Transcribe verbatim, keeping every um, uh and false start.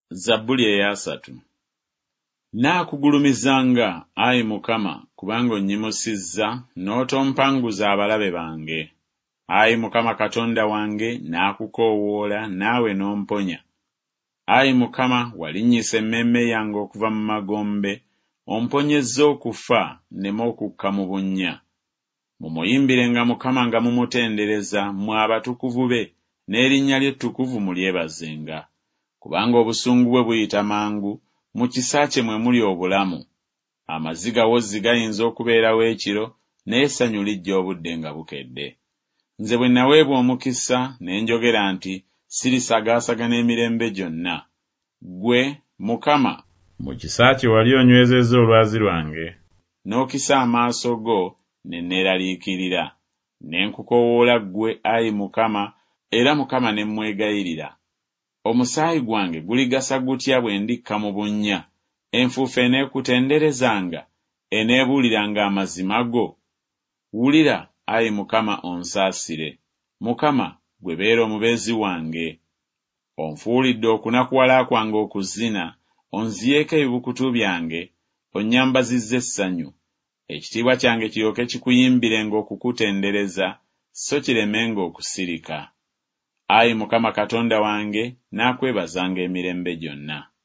Zabbuli eyasatu. Naakugulumizanga, Ayi Mukama, kubanga onnyimusizza n'otompanguza abalabe bange. Ayi Mukama Katonda wange, naakukoowoola naawe n'omponya. Ayi Mukama, walinnyisa emmeeme yange okuva mu magombe, omponyezza okufa nneme okukka mu bunnya. Mumuyimbirenga Mukama nga mumutendereza, mmwe abatukuvu be, n'erinnya lye ettukuvu mulyebazenga. Kubanga obusungu bwe buyita mangu, mu kisa kye mwe muli obulamu. Amaziga wozzi gayinza okubeerawo ekiro, naye essanyu lijja obudde nga bukedde. Nze bwe naweebwa omukisa ne njogera nti sirisagaasagana emirembe gyonna. Ggwe, Mukama, mu kisa kye wali onywezezza olwazi lwange, n'okisa amaaso go ne neeraliikirira. Ne nkukoowoola ggwe, Ayi Mukama, era Mukama ne mwegayirira. Omusaayi gwange guligasa gutya bwe ndikka mu bunnya? Enfuufu eneekutenderezanga, eneebuuliranga amazima go? Wulira, Ayi Mukama, onsaasire. Mukama, gwe beera omubeezi wange. Onfuulidde okunakuwala kwange okuzina, onziyeeko ebibukutu byange, onnyambazizza essanyu. Ekitiibwa kyange kiryoke kikuyimbirenga okukutendereza, so kiremenga okusirika. Ayi Mukama Katonda wange, naakwebazanga emirembe gyonna.